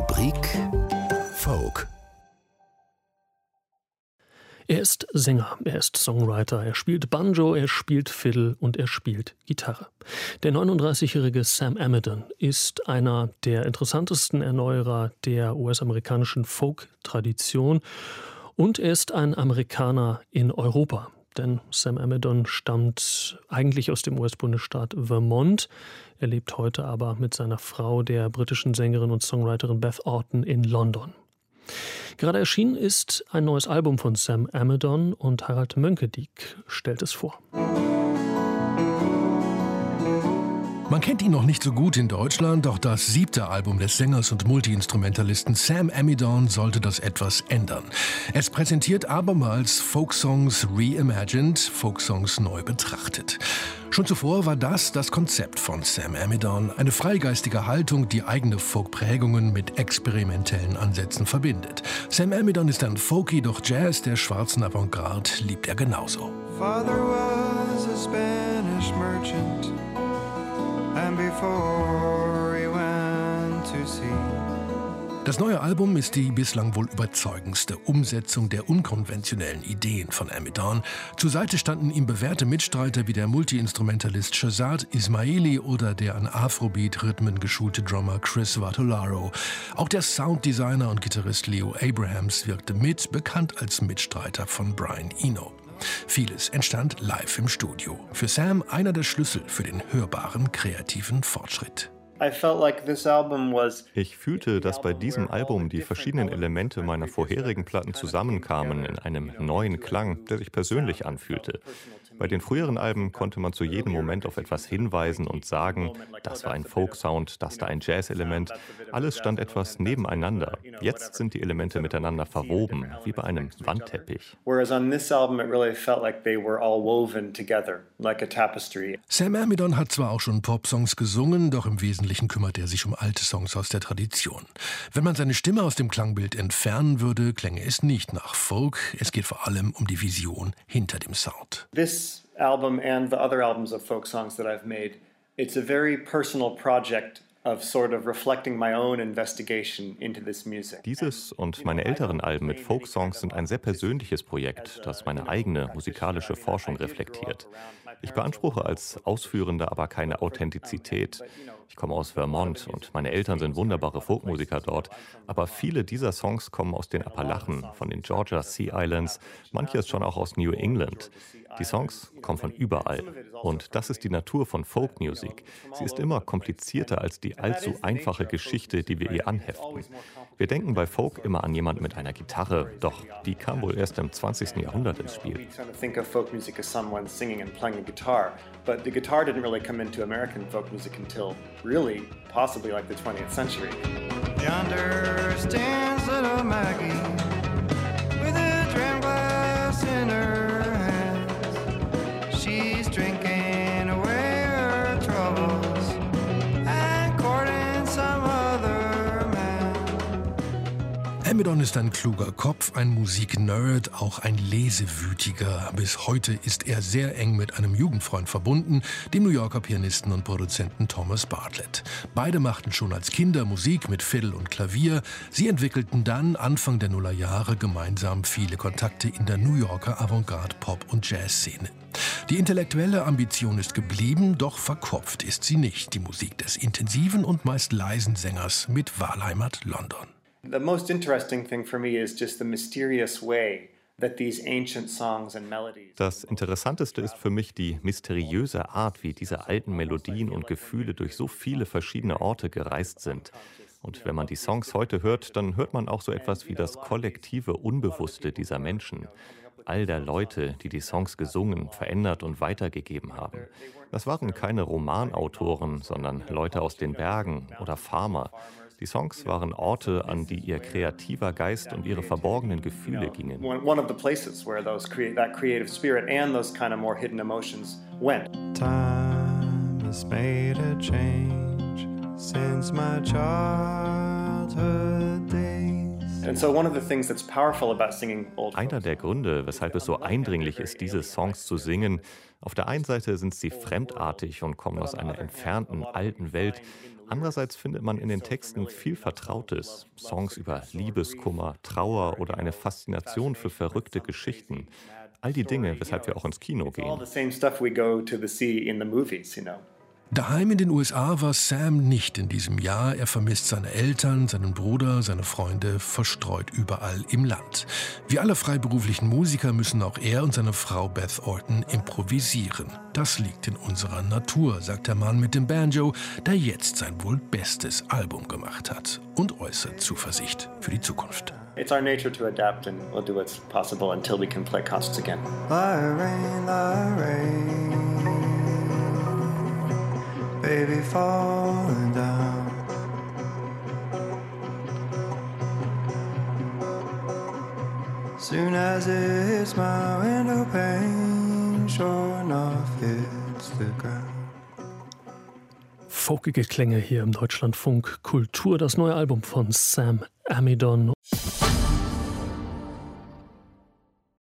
Rubrik Folk. Er ist Sänger, er ist Songwriter, er spielt Banjo, er spielt Fiddle und er spielt Gitarre. Der 39-jährige Sam Amidon ist einer der interessantesten Erneuerer der US-amerikanischen Folk-Tradition und er ist ein Amerikaner in Europa. Denn Sam Amidon stammt eigentlich aus dem US-Bundesstaat Vermont. Er lebt heute aber mit seiner Frau, der britischen Sängerin und Songwriterin Beth Orton, in London. Gerade erschienen ist ein neues Album von Sam Amidon und Harald Mönckedik stellt es vor. Man kennt ihn noch nicht so gut in Deutschland, doch das 7. Album des Sängers und Multi-Instrumentalisten Sam Amidon sollte das etwas ändern. Es präsentiert abermals Folksongs reimagined, Folksongs neu betrachtet. Schon zuvor war das Konzept von Sam Amidon, eine freigeistige Haltung, die eigene Folkprägungen mit experimentellen Ansätzen verbindet. Sam Amidon ist ein Folky, doch Jazz der schwarzen Avantgarde liebt er genauso. Father was a Spanish merchant, and before he went to sea. Das neue Album ist die bislang wohl überzeugendste Umsetzung der unkonventionellen Ideen von Amidon. Zur Seite standen ihm bewährte Mitstreiter wie der Multi-Instrumentalist Shahzad Ismaili oder der an Afrobeat-Rhythmen geschulte Drummer Chris Vartolaro. Auch der Sounddesigner und Gitarrist Leo Abrahams wirkte mit, bekannt als Mitstreiter von Brian Eno. Vieles entstand live im Studio. Für Sam einer der Schlüssel für den hörbaren kreativen Fortschritt. Ich fühlte, dass bei diesem Album die verschiedenen Elemente meiner vorherigen Platten zusammenkamen in einem neuen Klang, der sich persönlich anfühlte. Bei den früheren Alben konnte man zu jedem Moment auf etwas hinweisen und sagen, das war ein Folk-Sound, das da ein Jazz-Element. Alles stand etwas nebeneinander. Jetzt sind die Elemente miteinander verwoben, wie bei einem Wandteppich. Sam Amidon hat zwar auch schon Pop-Songs gesungen, doch im Wesentlichen kümmert er sich um alte Songs aus der Tradition. Wenn man seine Stimme aus dem Klangbild entfernen würde, klänge es nicht nach Folk. Es geht vor allem um die Vision hinter dem Sound. This album and the other albums of folk songs that I've made, it's a very personal project of sort of reflecting my own investigation into this music. Dieses und meine älteren Alben mit Folksongs sind ein sehr persönliches Projekt, das meine eigene musikalische Forschung reflektiert. Ich beanspruche als Ausführender aber keine Authentizität. Ich komme aus Vermont und meine Eltern sind wunderbare Folkmusiker dort, aber viele dieser Songs kommen aus den Appalachen, von den Georgia Sea Islands, manches schon auch aus New England. Die Songs kommen von überall. Und das ist die Natur von Folkmusik. Sie ist immer komplizierter als die allzu einfache Geschichte, die wir ihr anheften. Wir denken bei Folk immer an jemanden mit einer Gitarre, doch die kam wohl erst im 20. Jahrhundert ins Spiel. But the guitar didn't really come into American folk music until really possibly like the 20th century. Yonder stands little Maggie with a dram glass in her hands. She's drinking away her troubles and courting some other man. Amidon ist ein kluger Kopf, ein Musiknerd, auch ein Lesewütiger. Bis heute ist er sehr eng mit einem Jugendfreund verbunden, dem New Yorker Pianisten und Produzenten Thomas Bartlett. Beide machten schon als Kinder Musik mit Fiddle und Klavier. Sie entwickelten dann Anfang der Nullerjahre gemeinsam viele Kontakte in der New Yorker Avantgarde, Pop- und Jazzszene. Die intellektuelle Ambition ist geblieben, doch verkopft ist sie nicht. Die Musik des intensiven und meist leisen Sängers mit Wahlheimat London. The most interesting thing for me is just the mysterious way that these ancient songs and melodies. Das Interessanteste ist für mich die mysteriöse Art, wie diese alten Melodien und Gefühle durch so viele verschiedene Orte gereist sind. Und wenn man die Songs heute hört, dann hört man auch so etwas wie das kollektive Unbewusste dieser Menschen. All der Leute, die die Songs gesungen, verändert und weitergegeben haben. Das waren keine Romanautoren, sondern Leute aus den Bergen oder Farmer. Die Songs waren Orte, an die ihr kreativer Geist und ihre verborgenen Gefühle gingen. One of the places where that creative spirit and those kind of more hidden emotions went. Time has made a change since my childhood days. And so one of the things that's powerful about singing old Einer der Gründe, weshalb es so eindringlich ist, diese Songs zu singen, auf der einen Seite sind sie fremdartig und kommen aus einer entfernten, alten Welt. Andererseits findet man in den Texten viel Vertrautes. Songs über Liebeskummer, Trauer oder eine Faszination für verrückte Geschichten. All die Dinge, weshalb wir auch ins Kino gehen. Daheim in den USA war Sam nicht in diesem Jahr. Er vermisst seine Eltern, seinen Bruder, seine Freunde, verstreut überall im Land. Wie alle freiberuflichen Musiker müssen auch er und seine Frau Beth Orton improvisieren. Das liegt in unserer Natur, sagt der Mann mit dem Banjo, der jetzt sein wohl bestes Album gemacht hat und äußert Zuversicht für die Zukunft. It's our nature to adapt and we'll do what's possible until we can play concerts again. Baby falling down. Soon as it hits my window pane, sure enough hits the ground. Folkige Klänge hier im Deutschlandfunk Kultur, das neue Album von Sam Amidon